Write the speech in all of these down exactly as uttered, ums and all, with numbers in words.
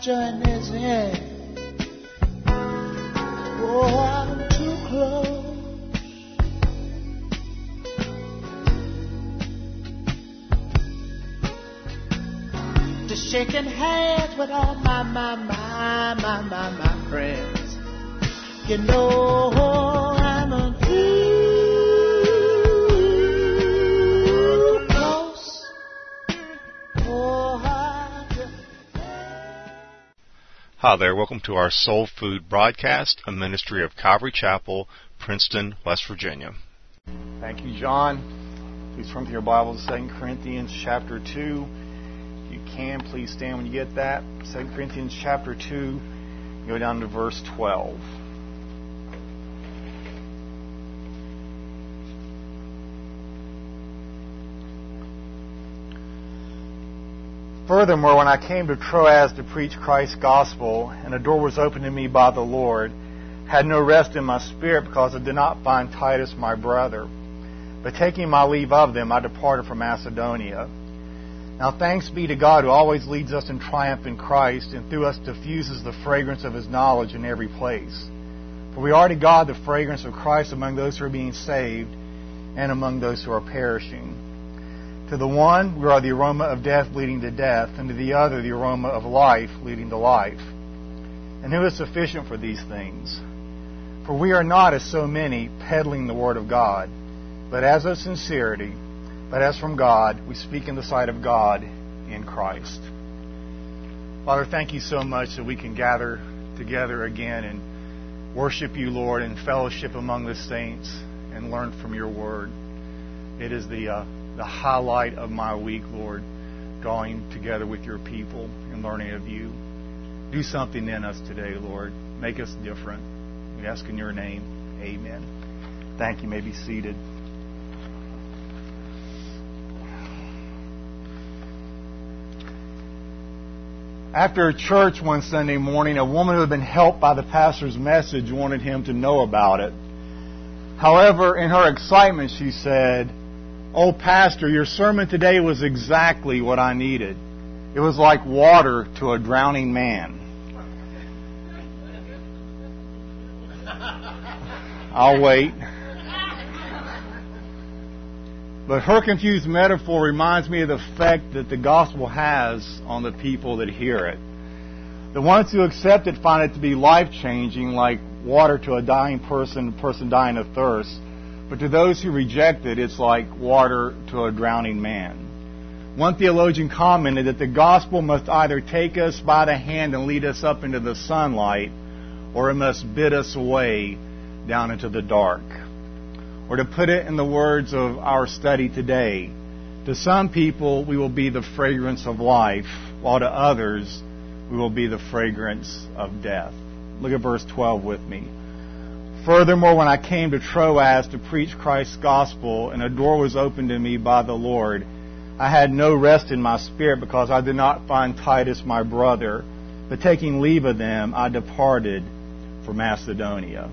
join his hand. Oh, I'm too close to shaking hands with all my, my, my, my, my, my friends. You know I'm a too close. Oh, I just... Hi there, welcome to our Soul Food broadcast, a ministry of Calvary Chapel, Princeton, West Virginia. Thank you, John. Please turn to your Bible to Second Corinthians chapter two. If you can, please stand when you get that. Second Corinthians chapter two, go down to verse twelve. Furthermore, when I came to Troas to preach Christ's gospel, and a door was opened to me by the Lord, I had no rest in my spirit because I did not find Titus my brother. But taking my leave of them, I departed for Macedonia. Now thanks be to God who always leads us in triumph in Christ, and through us diffuses the fragrance of His knowledge in every place. For we are to God the fragrance of Christ among those who are being saved and among those who are perishing. To the one, we are the aroma of death leading to death, and to the other, the aroma of life leading to life. And who is sufficient for these things? For we are not, as so many, peddling the word of God, but as of sincerity, but as from God, we speak in the sight of God in Christ. Father, thank you so much that we can gather together again and worship you, Lord, and fellowship among the saints and learn from your word. It is the uh, the highlight of my week, Lord, drawing together with your people and learning of you. Do something in us today, Lord. Make us different. We ask in your name. Amen. Thank you. You may be seated. After church one Sunday morning, a woman who had been helped by the pastor's message wanted him to know about it. However, in her excitement, she said, "Oh, Pastor, your sermon today was exactly what I needed. It was like water to a drowning man." I'll wait. But her confused metaphor reminds me of the effect that the gospel has on the people that hear it. The ones who accept it find it to be life-changing, like water to a dying person, a person dying of thirst. But to those who reject it, it's like water to a drowning man. One theologian commented that the gospel must either take us by the hand and lead us up into the sunlight, or it must bid us away down into the dark. Or to put it in the words of our study today, to some people we will be the fragrance of life, while to others we will be the fragrance of death. Look at verse twelve with me. Furthermore, when I came to Troas to preach Christ's gospel, and a door was opened to me by the Lord, I had no rest in my spirit because I did not find Titus my brother. But taking leave of them, I departed for Macedonia.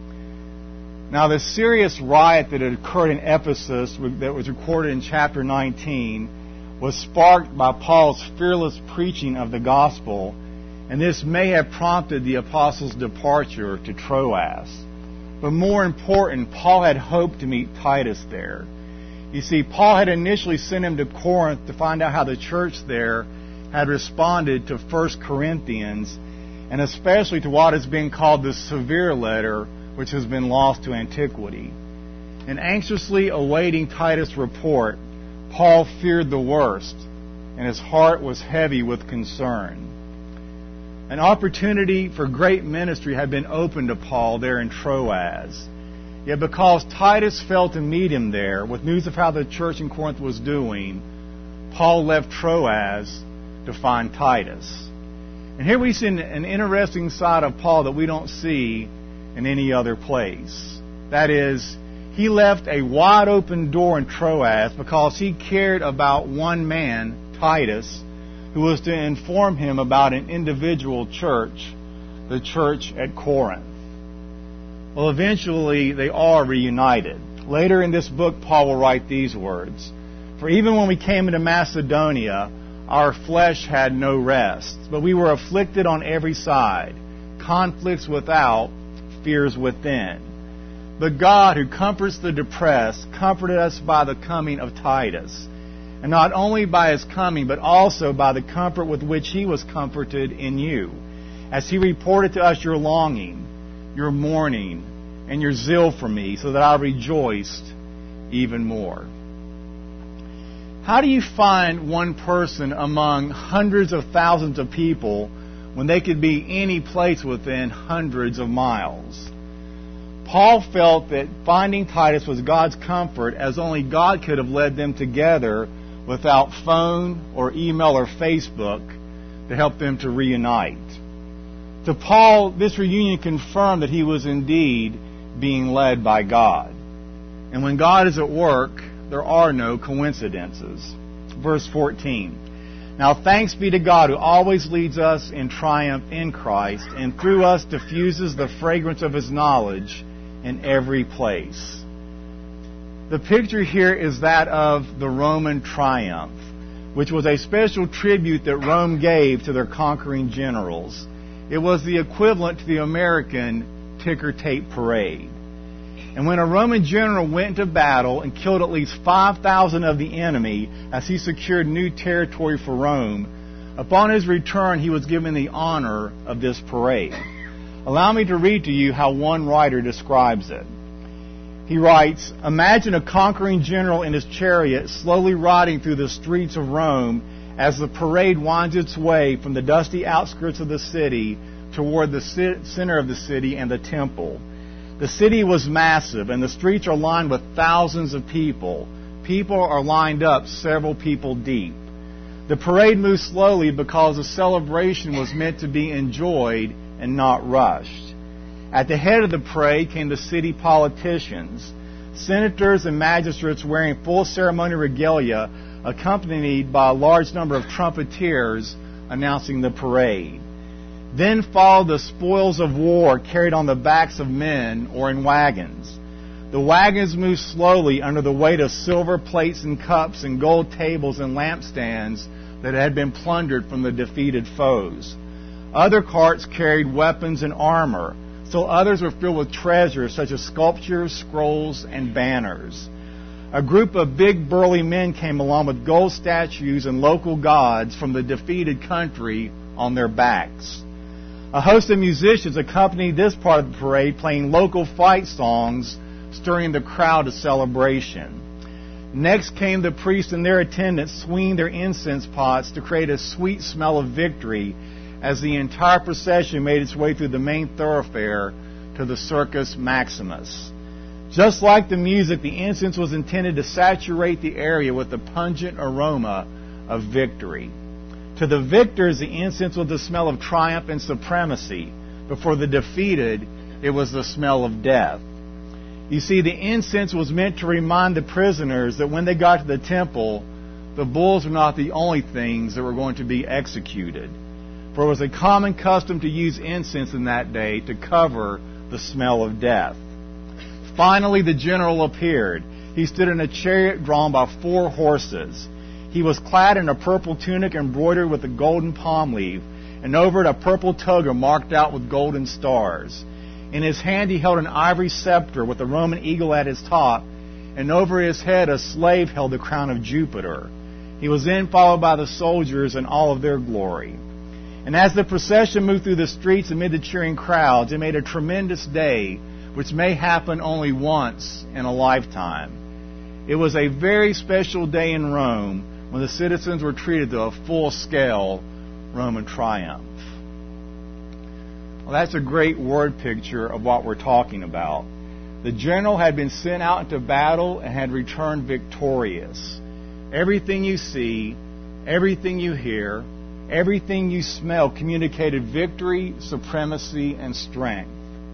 Now, the serious riot that had occurred in Ephesus, that was recorded in chapter nineteen, was sparked by Paul's fearless preaching of the gospel, and this may have prompted the apostles' departure to Troas. But more important, Paul had hoped to meet Titus there. You see, Paul had initially sent him to Corinth to find out how the church there had responded to First Corinthians, and especially to what has been called the severe letter, which has been lost to antiquity. And anxiously awaiting Titus' report, Paul feared the worst, and his heart was heavy with concern. An opportunity for great ministry had been opened to Paul there in Troas. Yet because Titus failed to meet him there with news of how the church in Corinth was doing, Paul left Troas to find Titus. And here we see an interesting side of Paul that we don't see in any other place. That is, he left a wide open door in Troas because he cared about one man, Titus, who was to inform him about an individual church, the church at Corinth. Well, eventually they are reunited. Later in this book, Paul will write these words, "For even when we came into Macedonia, our flesh had no rest, but we were afflicted on every side, conflicts without, fears within. But God, who comforts the depressed, comforted us by the coming of Titus, and not only by his coming, but also by the comfort with which he was comforted in you, as he reported to us your longing, your mourning, and your zeal for me, so that I rejoiced even more. How do you find one person among hundreds of thousands of people when they could be any place within hundreds of miles? Paul felt that finding Titus was God's comfort, as only God could have led them together without phone or email or Facebook to help them to reunite. To Paul, this reunion confirmed that he was indeed being led by God. And when God is at work, there are no coincidences. Verse fourteen. Now thanks be to God who always leads us in triumph in Christ, and through us diffuses the fragrance of his knowledge in every place. The picture here is that of the Roman triumph, which was a special tribute that Rome gave to their conquering generals. It was the equivalent to the American ticker tape parade. And when a Roman general went into battle and killed at least five thousand of the enemy as he secured new territory for Rome, upon his return he was given the honor of this parade. Allow me to read to you how one writer describes it. He writes, "Imagine a conquering general in his chariot slowly riding through the streets of Rome as the parade winds its way from the dusty outskirts of the city toward the center of the city and the temple. The city was massive, and the streets are lined with thousands of people. People are lined up several people deep. The parade moves slowly because the celebration was meant to be enjoyed and not rushed. At the head of the parade came the city politicians, senators and magistrates wearing full ceremony regalia, accompanied by a large number of trumpeters announcing the parade. Then followed the spoils of war carried on the backs of men or in wagons. The wagons moved slowly under the weight of silver plates and cups and gold tables and lampstands that had been plundered from the defeated foes. Other carts carried weapons and armor. Still others were filled with treasures such as sculptures, scrolls, and banners. A group of big burly men came along with gold statues and local gods from the defeated country on their backs. A host of musicians accompanied this part of the parade, playing local fight songs, stirring the crowd to celebration. Next came the priests and their attendants, swinging their incense pots to create a sweet smell of victory as the entire procession made its way through the main thoroughfare to the Circus Maximus. Just like the music, the incense was intended to saturate the area with the pungent aroma of victory. To the victors, the incense was the smell of triumph and supremacy, but for the defeated, it was the smell of death. You see, the incense was meant to remind the prisoners that when they got to the temple, the bulls were not the only things that were going to be executed. For it was a common custom to use incense in that day to cover the smell of death. Finally, the general appeared. He stood in a chariot drawn by four horses. He was clad in a purple tunic embroidered with a golden palm leaf, and over it a purple toga marked out with golden stars. In his hand he held an ivory scepter with a Roman eagle at his top, and over his head a slave held the crown of Jupiter. He was then followed by the soldiers in all of their glory. And as the procession moved through the streets amid the cheering crowds, it made a tremendous day, which may happen only once in a lifetime. It was a very special day in Rome when the citizens were treated to a full-scale Roman triumph. Well, that's a great word picture of what we're talking about. The general had been sent out into battle and had returned victorious. Everything you see, everything you hear, everything you smell communicated victory, supremacy, and strength.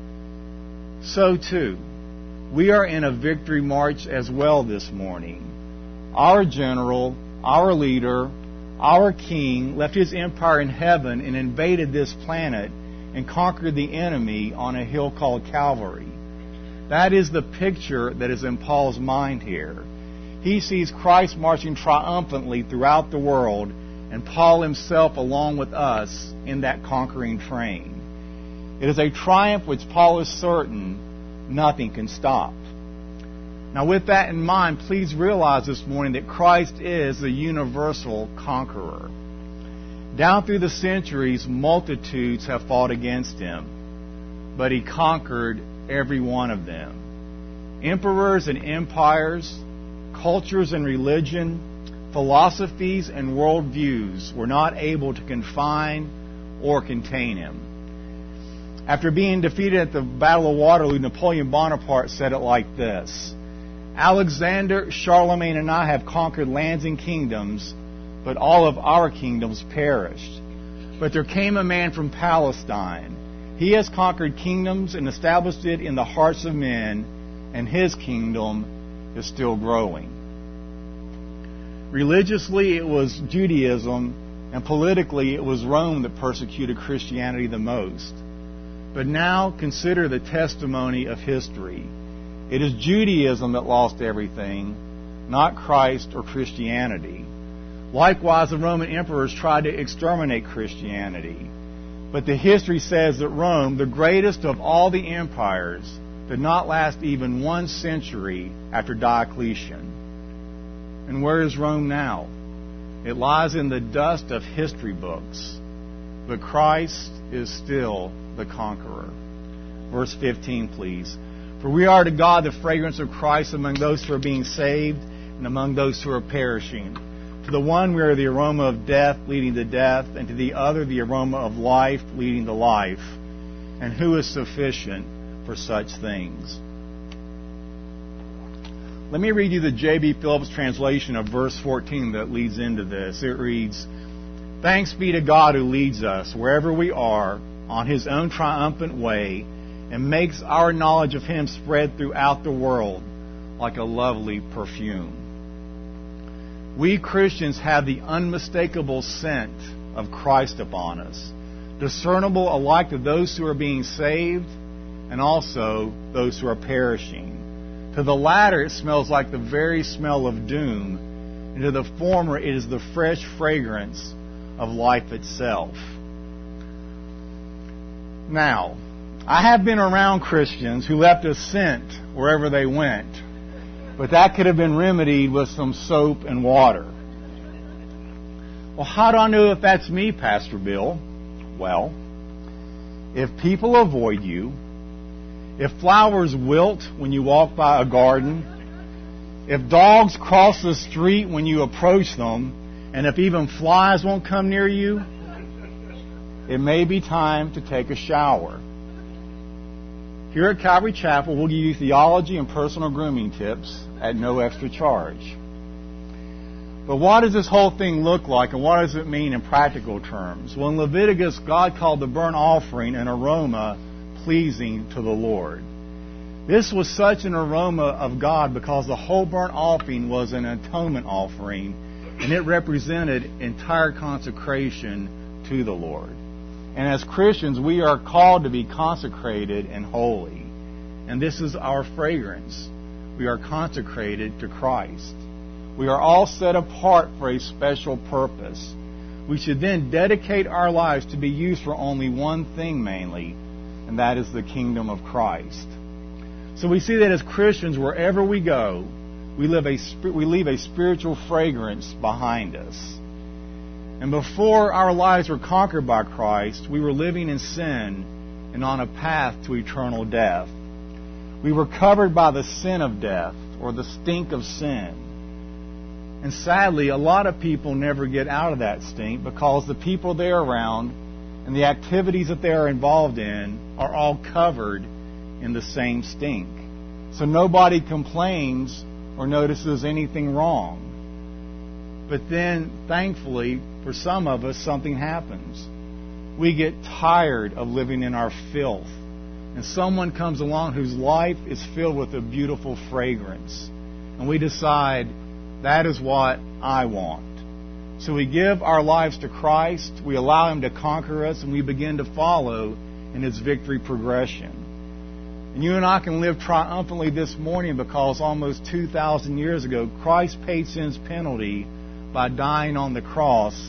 So too, we are in a victory march as well this morning. Our general, our leader, our king left his empire in heaven and invaded this planet and conquered the enemy on a hill called Calvary. That is the picture that is in Paul's mind here. He sees Christ marching triumphantly throughout the world and Paul himself along with us in that conquering train. It is a triumph which Paul is certain nothing can stop. Now with that in mind, please realize this morning that Christ is the universal conqueror. Down through the centuries, multitudes have fought against him, but he conquered every one of them. Emperors and empires, cultures and religion, philosophies and worldviews were not able to confine or contain him. After being defeated at the Battle of Waterloo, Napoleon Bonaparte said it like this: Alexander, Charlemagne, and I have conquered lands and kingdoms, but all of our kingdoms perished. But there came a man from Palestine. He has conquered kingdoms and established it in the hearts of men, and his kingdom is still growing. Religiously, it was Judaism, and politically, it was Rome that persecuted Christianity the most. But now consider the testimony of history. It is Judaism that lost everything, not Christ or Christianity. Likewise, the Roman emperors tried to exterminate Christianity. But the history says that Rome, the greatest of all the empires, did not last even one century after Diocletian. And where is Rome now? It lies in the dust of history books. But Christ is still the conqueror. Verse fifteen, please. For we are to God the fragrance of Christ among those who are being saved and among those who are perishing. To the one we are the aroma of death leading to death, and to the other the aroma of life leading to life. And who is sufficient for such things? Let me read you the J B Phillips translation of verse fourteen that leads into this. It reads, Thanks be to God who leads us wherever we are on His own triumphant way, and makes our knowledge of Him spread throughout the world like a lovely perfume. We Christians have the unmistakable scent of Christ upon us, discernible alike to those who are being saved and also those who are perishing. To the latter, it smells like the very smell of doom, and to the former, it is the fresh fragrance of life itself. Now, I have been around Christians who left a scent wherever they went, but that could have been remedied with some soap and water. Well, how do I know if that's me, Pastor Bill? Well, if people avoid you, if flowers wilt when you walk by a garden, if dogs cross the street when you approach them, and if even flies won't come near you, it may be time to take a shower. Here at Calvary Chapel, we'll give you theology and personal grooming tips at no extra charge. But what does this whole thing look like, and what does it mean in practical terms? Well, in Leviticus, God called the burnt offering an aroma pleasing to the Lord. This was such an aroma of God because the whole burnt offering was an atonement offering, and it represented entire consecration to the Lord. And as Christians, we are called to be consecrated and holy. And this is our fragrance. We are consecrated to Christ. We are all set apart for a special purpose. We should then dedicate our lives to be used for only one thing mainly, and that is the kingdom of Christ. So we see that as Christians, wherever we go, we live a we leave a spiritual fragrance behind us. And before our lives were conquered by Christ, we were living in sin and on a path to eternal death. We were covered by the sin of death, or the stink of sin. And sadly, a lot of people never get out of that stink because the people they're around and the activities that they are involved in are all covered in the same stink. So nobody complains or notices anything wrong. But then, thankfully, for some of us, something happens. We get tired of living in our filth. And someone comes along whose life is filled with a beautiful fragrance. And we decide, that is what I want. So we give our lives to Christ, we allow Him to conquer us, and we begin to follow in His victory progression. And you and I can live triumphantly this morning because almost two thousand years ago, Christ paid sin's penalty by dying on the cross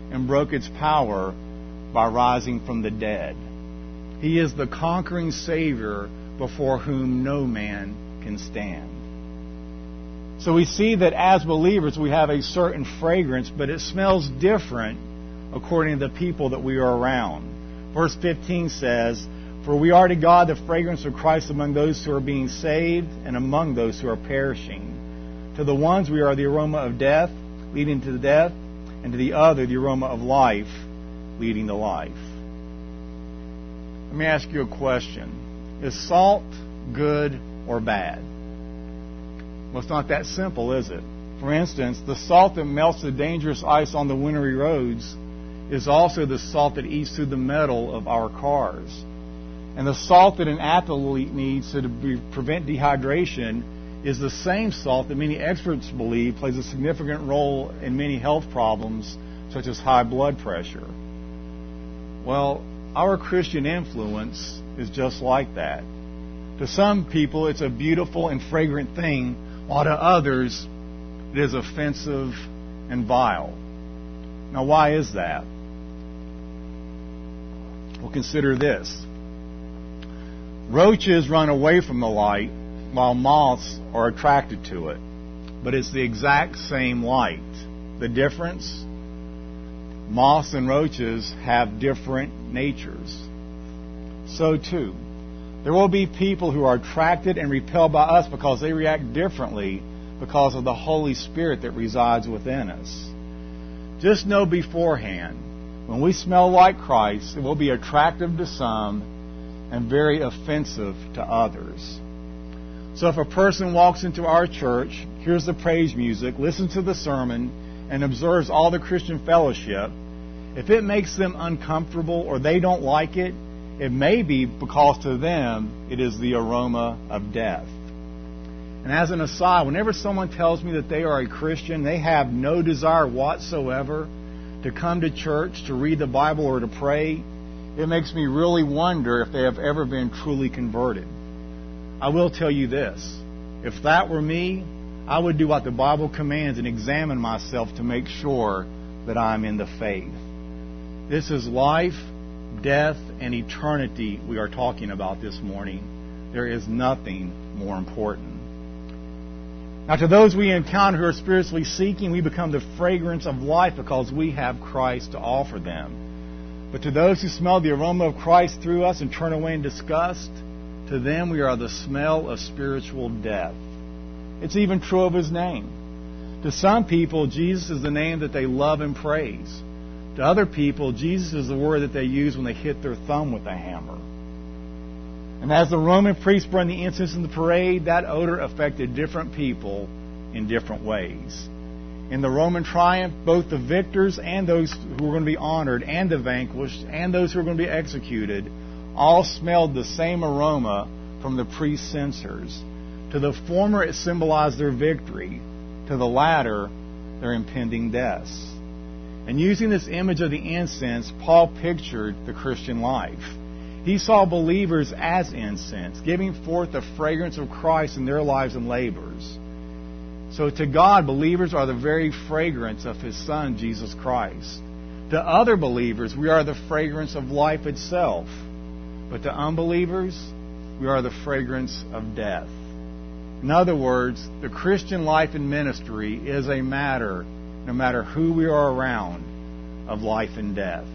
and broke its power by rising from the dead. He is the conquering Savior before whom no man can stand. So we see that as believers we have a certain fragrance, but it smells different according to the people that we are around. Verse fifteen says, "For we are to God the fragrance of Christ among those who are being saved and among those who are perishing. To the ones we are the aroma of death, leading to death, and to the other the aroma of life, leading to life." Let me ask you a question. Is salt good or bad? Well, it's not that simple, is it? For instance, the salt that melts the dangerous ice on the wintry roads is also the salt that eats through the metal of our cars. And the salt that an athlete needs to be, prevent dehydration is the same salt that many experts believe plays a significant role in many health problems, such as high blood pressure. Well, our Christian influence is just like that. To some people, it's a beautiful and fragrant thing, while to others, it is offensive and vile. Now, why is that? Well, consider this. Roaches run away from the light, while moths are attracted to it. But it's the exact same light. The difference? Moths and roaches have different natures. So too, there will be people who are attracted and repelled by us because they react differently because of the Holy Spirit that resides within us. Just know beforehand, when we smell like Christ, it will be attractive to some and very offensive to others. So if a person walks into our church, hears the praise music, listens to the sermon, and observes all the Christian fellowship, if it makes them uncomfortable or they don't like it, it may be because to them it is the aroma of death. And as an aside, whenever someone tells me that they are a Christian, they have no desire whatsoever to come to church, to read the Bible, or to pray, it makes me really wonder if they have ever been truly converted. I will tell you this. If that were me, I would do what the Bible commands and examine myself to make sure that I'm in the faith. This is life, death, and eternity we are talking about this morning. There is nothing more important. Now, to those we encounter who are spiritually seeking, we become the fragrance of life because we have Christ to offer them. But to those who smell the aroma of Christ through us and turn away in disgust, to them we are the smell of spiritual death. It's even true of His name. To some people, Jesus is the name that they love and praise. To other people, Jesus is the word that they use when they hit their thumb with a hammer. And as the Roman priests burned the incense in the parade, that odor affected different people in different ways. In the Roman triumph, both the victors and those who were going to be honored, and the vanquished, and those who were going to be executed, all smelled the same aroma from the priest's censers. To the former, it symbolized their victory. To the latter, their impending deaths. And using this image of the incense, Paul pictured the Christian life. He saw believers as incense, giving forth the fragrance of Christ in their lives and labors. So to God, believers are the very fragrance of His Son, Jesus Christ. To other believers, we are the fragrance of life itself. But to unbelievers, we are the fragrance of death. In other words, the Christian life and ministry is a matter, no matter who we are around, of life and death.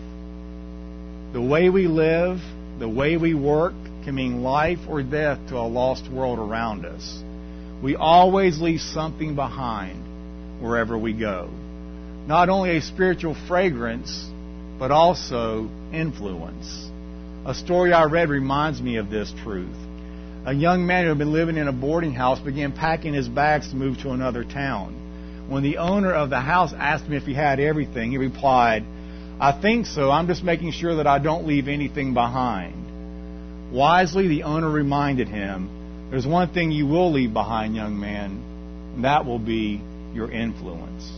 The way we live, the way we work, can mean life or death to a lost world around us. We always leave something behind wherever we go. Not only a spiritual fragrance, but also influence. A story I read reminds me of this truth. A young man who had been living in a boarding house began packing his bags to move to another town. When the owner of the house asked him if he had everything, he replied, "I think so. I'm just making sure that I don't leave anything behind." Wisely, the owner reminded him, "There's one thing you will leave behind, young man, and that will be your influence."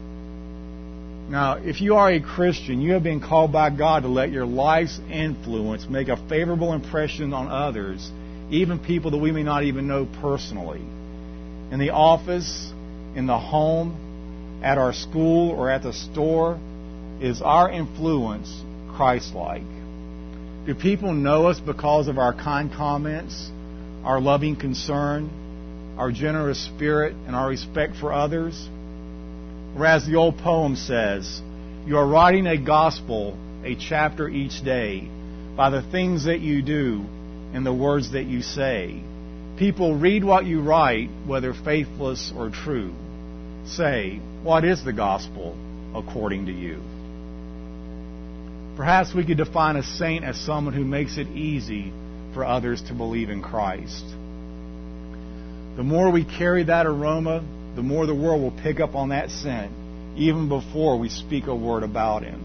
Now, if you are a Christian, you have been called by God to let your life's influence make a favorable impression on others, even people that we may not even know personally. In the office, in the home, at our school, or at the store, Is our influence Christ-like? Do people know us because of our kind comments, our loving concern, our generous spirit, and our respect for others? Or as the old poem says, you are writing a gospel, a chapter each day, by the things that you do and the words that you say. People read what you write, whether faithless or true. Say, what is the gospel according to you? Perhaps we could define a saint as someone who makes it easy for others to believe in Christ. The more we carry that aroma, the more the world will pick up on that scent, even before we speak a word about Him.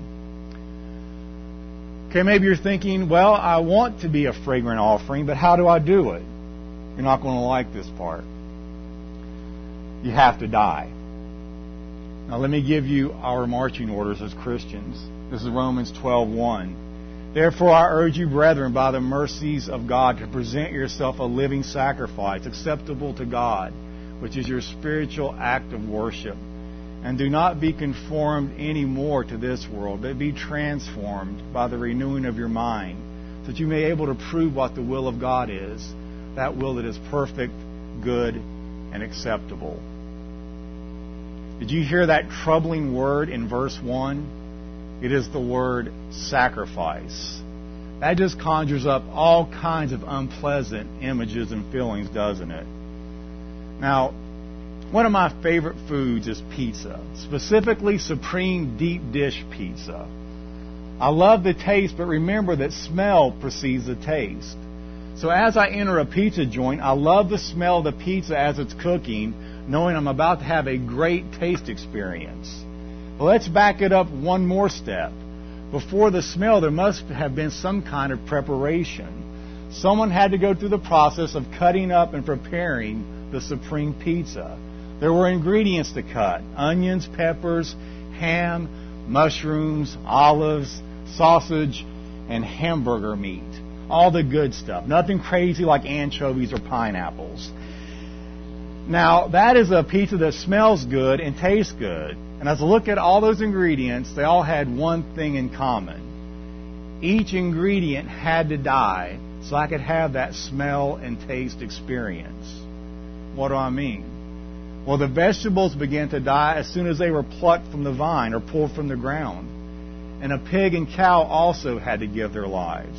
Okay, maybe you're thinking, well, I want to be a fragrant offering, but how do I do it? You're not going to like this part. You have to die. Now let me give you our marching orders as Christians. This is Romans twelve one. Therefore I urge you, brethren, by the mercies of God, to present yourself a living sacrifice, acceptable to God, which is your spiritual act of worship. And do not be conformed any more to this world, but be transformed by the renewing of your mind, so that you may be able to prove what the will of God is, that will that is perfect, good, and acceptable. Did you hear that troubling word in verse one? It is the word sacrifice. That just conjures up all kinds of unpleasant images and feelings, doesn't it? Now, one of my favorite foods is pizza, specifically supreme deep dish pizza. I love the taste, but remember that smell precedes the taste. So as I enter a pizza joint, I love the smell of the pizza as it's cooking, knowing I'm about to have a great taste experience. Well, let's back it up one more step. Before the smell, there must have been some kind of preparation. Someone had to go through the process of cutting up and preparing the supreme pizza. There were ingredients to cut: onions, peppers, ham, mushrooms, olives, sausage, and hamburger meat. All the good stuff. Nothing crazy like anchovies or pineapples. Now, that is a pizza that smells good and tastes good. And as I look at all those ingredients, they all had one thing in common. Each ingredient had to die so I could have that smell and taste experience. What do I mean? Well, the vegetables began to die as soon as they were plucked from the vine or pulled from the ground. And a pig and cow also had to give their lives.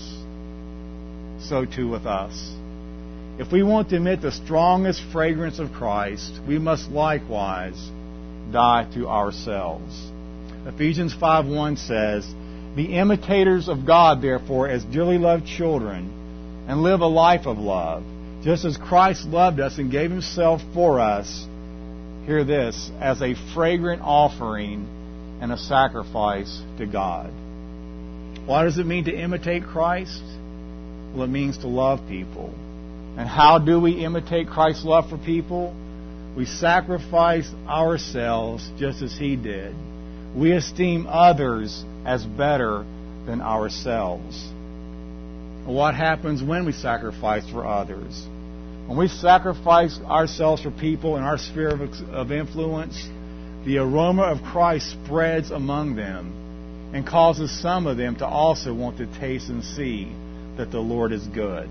So too with us. If we want to emit the strongest fragrance of Christ, we must likewise die to ourselves. Ephesians five one says, be imitators of God, therefore, as dearly loved children, and live a life of love, just as Christ loved us and gave Himself for us, hear this, as a fragrant offering and a sacrifice to God. What does it mean to imitate Christ? Well, it means to love people. And how do we imitate Christ's love for people? We sacrifice ourselves just as He did. We esteem others as better than ourselves. What happens when we sacrifice for others? When we sacrifice ourselves for people in our sphere of, of influence, the aroma of Christ spreads among them and causes some of them to also want to taste and see that the Lord is good.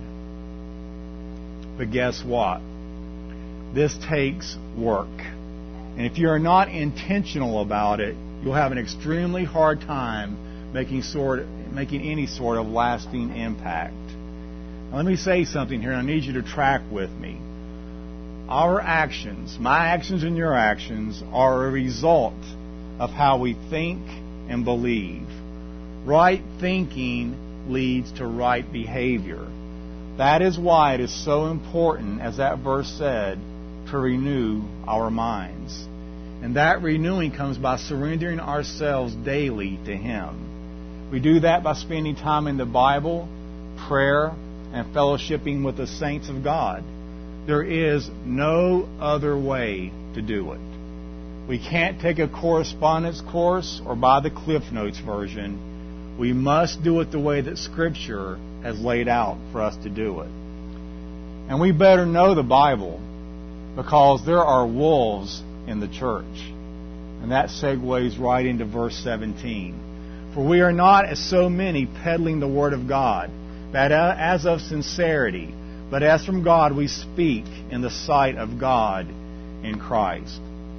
But guess what? This takes work. And if you are not intentional about it, you'll have an extremely hard time making sort, making any sort of lasting impact. Now, let me say something here, and I need you to track with me. Our actions, my actions and your actions, are a result of how we think and believe. Right thinking leads to right behavior. That is why it is so important, as that verse said, to renew our minds. And that renewing comes by surrendering ourselves daily to Him. We do that by spending time in the Bible, prayer, and fellowshipping with the saints of God. There is no other way to do it. We can't take a correspondence course or buy the Cliff Notes version. We must do it the way that Scripture has laid out for us to do it. And we better know the Bible, because there are wolves in the church. And that segues right into verse seventeen. For we are not as so many peddling the word of God, but as of sincerity, but as from God we speak in the sight of God in Christ.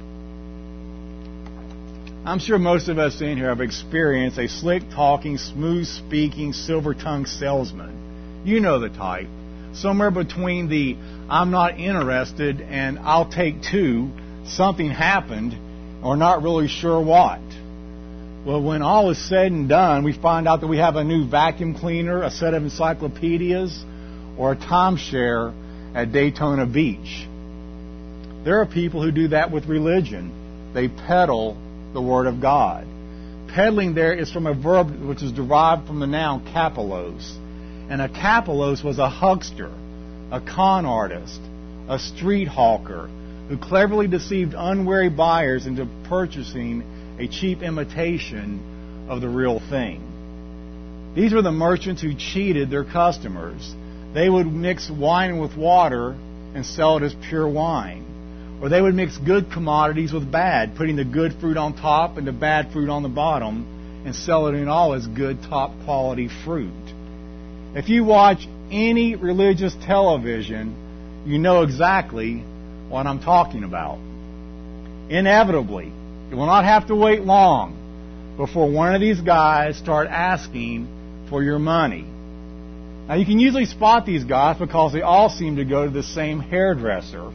I'm sure most of us in here have experienced a slick-talking, smooth-speaking, silver-tongued salesman. You know the type. Somewhere between the I'm not interested and I'll take two, something happened, or not really sure what. Well, when all is said and done, we find out that we have a new vacuum cleaner, a set of encyclopedias, or a timeshare at Daytona Beach. There are people who do that with religion. They peddle the Word of God. Peddling there is from a verb which is derived from the noun kapelos. And a kapelos was a huckster, a con artist, a street hawker, who cleverly deceived unwary buyers into purchasing a cheap imitation of the real thing. These were the merchants who cheated their customers. They would mix wine with water and sell it as pure wine. Or they would mix good commodities with bad, putting the good fruit on top and the bad fruit on the bottom, and sell it in all as good top quality fruit. If you watch any religious television, you know exactly what I'm talking about. Inevitably, you will not have to wait long before one of these guys start asking for your money. Now, you can usually spot these guys because they all seem to go to the same hairdresser.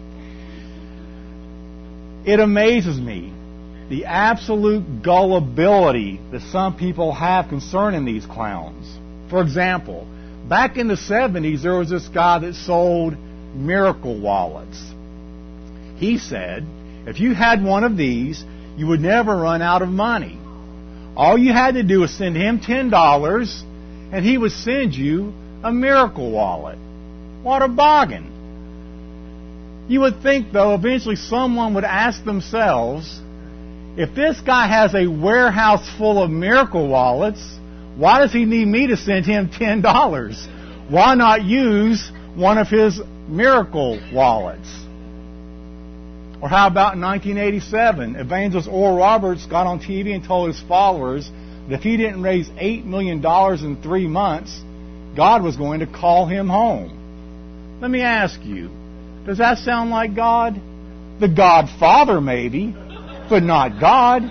It amazes me the absolute gullibility that some people have concerning these clowns. For example, back in the seventies, there was this guy that sold miracle wallets. He said, if you had one of these, you would never run out of money. All you had to do was send him ten dollars, and he would send you a miracle wallet. What a bargain. You would think, though, eventually someone would ask themselves, if this guy has a warehouse full of miracle wallets, why does he need me to send him ten dollars? Why not use one of his miracle wallets? Or how about in nineteen eighty-seven, evangelist Oral Roberts got on T V and told his followers that if he didn't raise eight million dollars in three months, God was going to call him home. Let me ask you, does that sound like God? The Godfather, maybe, but not God.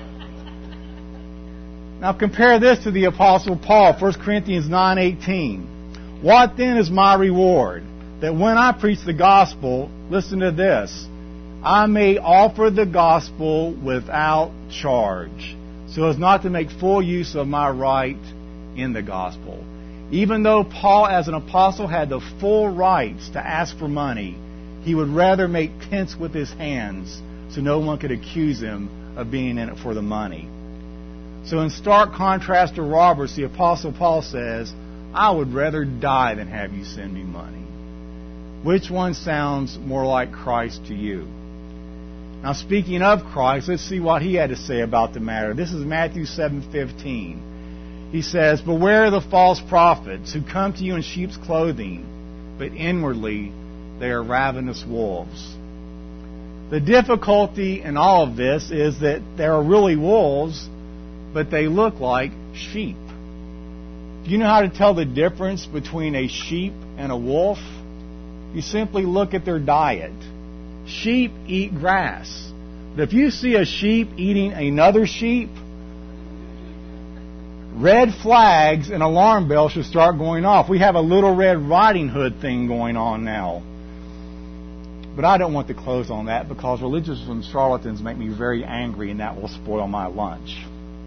Now compare this to the Apostle Paul, First Corinthians nine eighteen. What then is my reward? That when I preach the gospel, listen to this, I may offer the gospel without charge, so as not to make full use of my right in the gospel. Even though Paul, as an apostle, had the full rights to ask for money, he would rather make tents with his hands so no one could accuse him of being in it for the money. So in stark contrast to Roberts, the Apostle Paul says, I would rather die than have you send me money. Which one sounds more like Christ to you? Now, speaking of Christ, let's see what he had to say about the matter. This is Matthew seven fifteen. He says, beware of the false prophets who come to you in sheep's clothing, but inwardly they are ravenous wolves. The difficulty in all of this is that there are really wolves, but they look like sheep. Do you know how to tell the difference between a sheep and a wolf? You simply look at their diet. Sheep eat grass. But if you see a sheep eating another sheep, red flags and alarm bells should start going off. We have a Little Red Riding Hood thing going on now. But I don't want to close on that because religious and charlatans make me very angry, and that will spoil my lunch.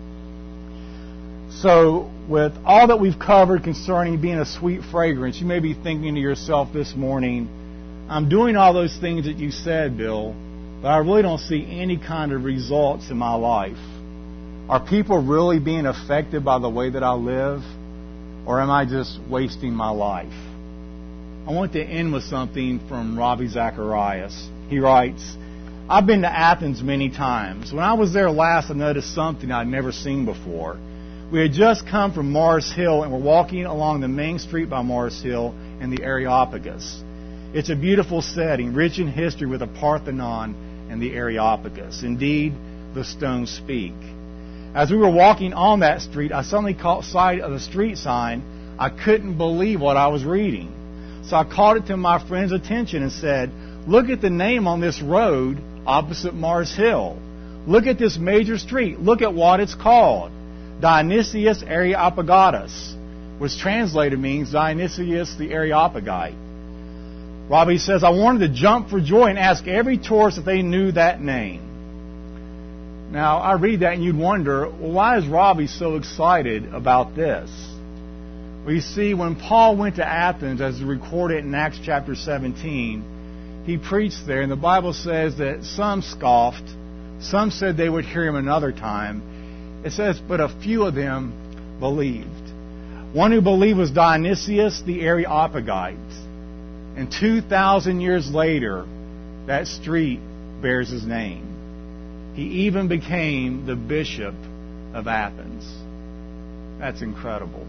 So, with all that we've covered concerning being a sweet fragrance, you may be thinking to yourself this morning, I'm doing all those things that you said, Bill, but I really don't see any kind of results in my life. Are people really being affected by the way that I live? Or am I just wasting my life? I want to end with something from Ravi Zacharias. He writes, I've been to Athens many times. When I was there last, I noticed something I'd never seen before. We had just come from Mars Hill and were walking along the main street by Mars Hill and the Areopagus. It's a beautiful setting, rich in history with the Parthenon and the Areopagus. Indeed, the stones speak. As we were walking on that street, I suddenly caught sight of the street sign. I couldn't believe what I was reading. So I called it to my friend's attention and said, look at the name on this road opposite Mars Hill. Look at this major street. Look at what it's called. Dionysius Areopagus, which translated means Dionysius the Areopagite. Robbie says, I wanted to jump for joy and ask every tourist if they knew that name. Now, I read that and you'd wonder, well, why is Robbie so excited about this? Well, you see, when Paul went to Athens, as recorded in Acts chapter seventeen, he preached there, and the Bible says that some scoffed, some said they would hear him another time. It says, but a few of them believed. One who believed was Dionysius the Areopagite. And two thousand years later, that street bears his name. He even became the bishop of Athens. That's incredible.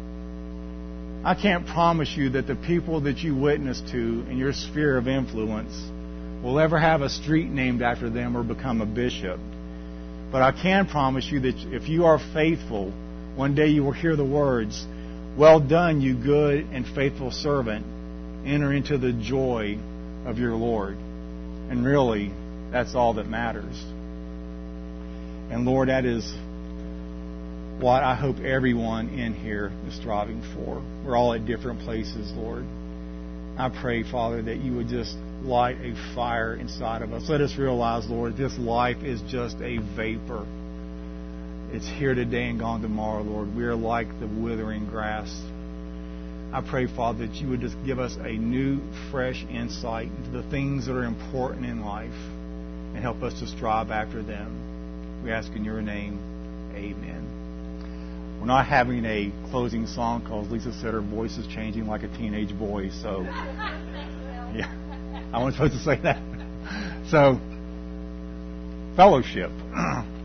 I can't promise you that the people that you witness to in your sphere of influence will ever have a street named after them or become a bishop. But I can promise you that if you are faithful, one day you will hear the words, well done, you good and faithful servant. Enter into the joy of your Lord. And really, that's all that matters. And Lord, that is what I hope everyone in here is striving for. We're all at different places, Lord. I pray, Father, that you would just light a fire inside of us. Let us realize, Lord, this life is just a vapor. It's here today and gone tomorrow, Lord. We are like the withering grass. I pray, Father, that you would just give us a new, fresh insight into the things that are important in life and help us to strive after them. We ask in your name, amen. We're not having a closing song because Lisa said her voice is changing like a teenage boy. So, yeah, I wasn't supposed to say that. So, fellowship.